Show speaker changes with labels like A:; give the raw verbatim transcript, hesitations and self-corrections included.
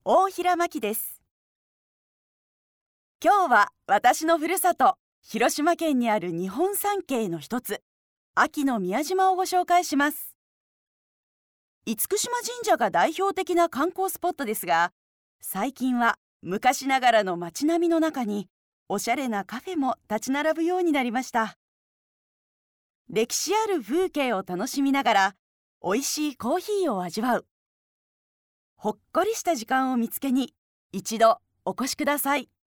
A: 大平真希です。今日は私のふるさと広島県にある日本三景の一つ、安芸の宮島をご紹介します。厳島神社が代表的な観光スポットですが、最近は昔ながらの街並みの中におしゃれなカフェも立ち並ぶようになりました。歴史ある風景を楽しみながら美味しいコーヒーを味わう、ほっこりした時間を見つけに一度お越しください。